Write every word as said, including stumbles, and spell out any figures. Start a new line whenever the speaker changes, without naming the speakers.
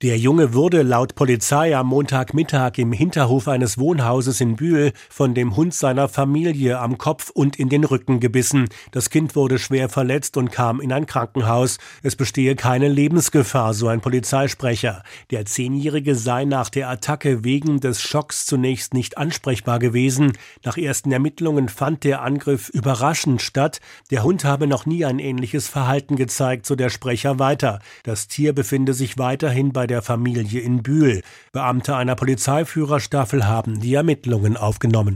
Der Junge wurde laut Polizei am Montagmittag im Hinterhof eines Wohnhauses in Bühl von dem Hund seiner Familie am Kopf und in den Rücken gebissen. Das Kind wurde schwer verletzt und kam in ein Krankenhaus. Es bestehe keine Lebensgefahr, so ein Polizeisprecher. Der Zehnjährige sei nach der Attacke wegen des Schocks zunächst nicht ansprechbar gewesen. Nach ersten Ermittlungen fand der Angriff überraschend statt. Der Hund habe noch nie ein ähnliches Verhalten gezeigt, so der Sprecher weiter. Das Tier befinde sich weiterhin bei der Familie in Bühl. Beamte einer Polizeiführerstaffel haben die Ermittlungen aufgenommen.